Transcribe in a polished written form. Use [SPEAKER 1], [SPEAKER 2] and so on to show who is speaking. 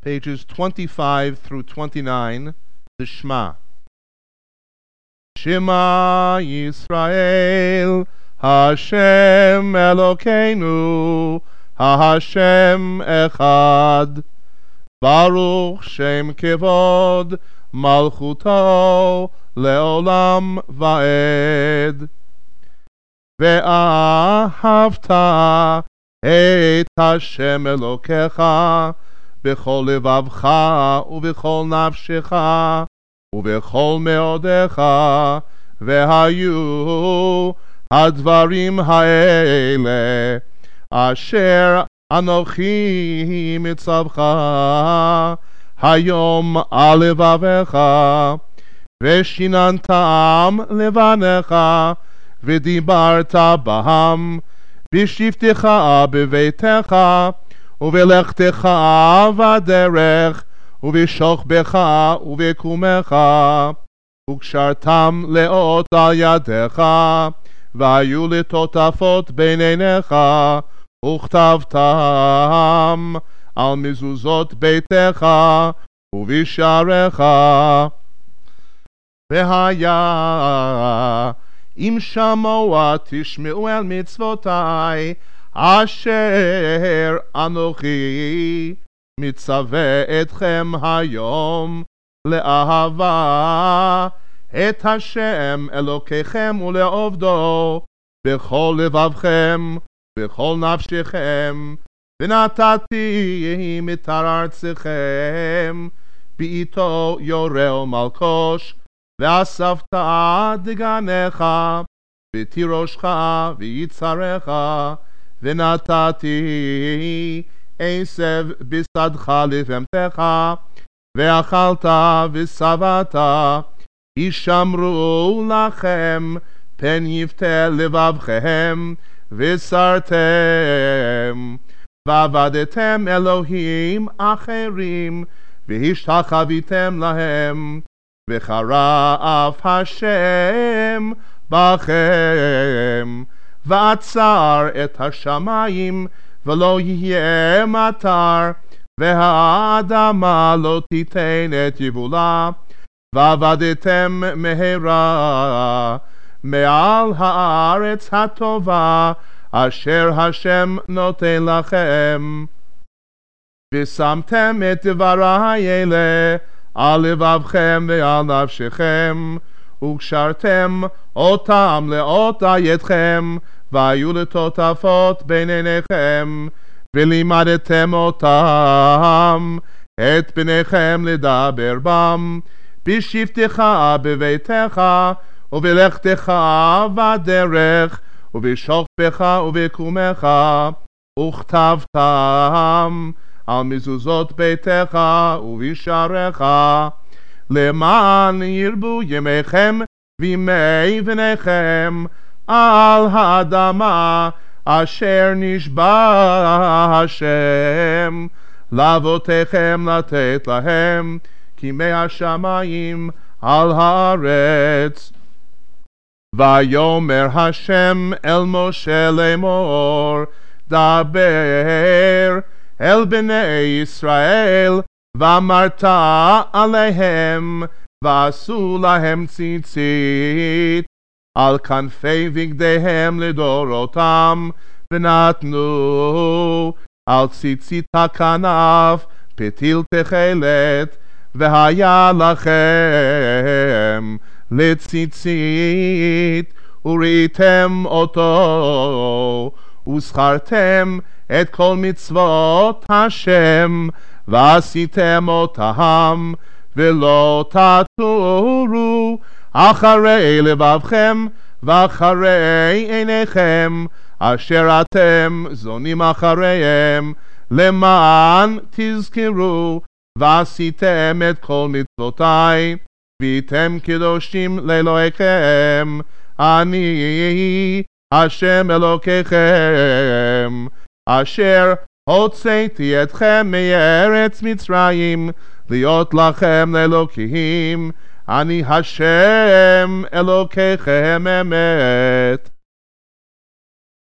[SPEAKER 1] pages 25 through 29, the Shema. Shema Yisrael, Hashem Elokeinu, Hashem Echad. Baruch Shem Kevod, Malchuto Leolam Vaed. Ve'ahavta et Hashem Elokecha bechol levavcha ubechol nafshecha ubechol meodecha vehayu hadvarim haele asher anochi mitzavcha hayom alevavecha veshinantam levanecha vedibarta baham בשבתך בביתך ובלכתך בדרך ובשוכבך ובקומך וקשרתם לאות על ידיך והיו לטוטפות בין עיניך וכתבתם על מזוזות ביתך ובשעריך והיה אם שמוע תשמעו אל מצוותי אשר אנוכי מצווה אתכם היום לאהבה את השם אלוקיכם ולעובדו בכל לבבכם בכל נפשכם ונתתי מטר ארצכם בעתו יורה ומלקוש ואספת דגנך ותירושך ויצריך ונתתי עשב בשדך לבהמתך ואכלת ושבעת ישמרו לכם פן יפתה לבבכם וסרתם ועבדתם אלוהים אחרים והשתחוויתם להם וחרף השם בכם ועצר את השמיים ולא יהיה מטר והאדמה לא תיתן את יבולה ועבדתם מהרה מעל הארץ הטובה אשר השם נותן לכם ושמתם את דברי אלה על לבבכם ועל נפשכם וקשרתם אותם לאות על ידכם והיו לטוטפות בין עיניכם ולימדתם אותם את בניכם לדבר בם בשבתך בביתך ובלכתך בדרך ובשוכבך ובקומך וכתבתם על מזוזות ביתך ובשעריך למען ירבו ימיכם וימי בניכם על האדמה אשר נשבע השם לאבותיכם לתת להם כימי השמיים על הארץ. ויאמר השם אל משה לאמור דבר אל בני ישראל ואמרת עליהם ועשו להם ציצית על כנפי בגדיהם לדורותם ונתנו על ציצית הכנף פתיל תכלת והיה לכם לציצית וראיתם אותו וזכרתם את כל מצוות השם ועשיתם אותם ולא תטורו אחרי לבבכם ואחרי עיניכם אשר אתם זונים אחריהם למען תזכרו ועשיתם את כל מצוותי והייתם קדושים לאלוהיכם אני השם אלוקיכם אשר הוצאתי אתכם מארץ מצרים להיות לכם לאלוקים אני השם אלוקיכם אמת.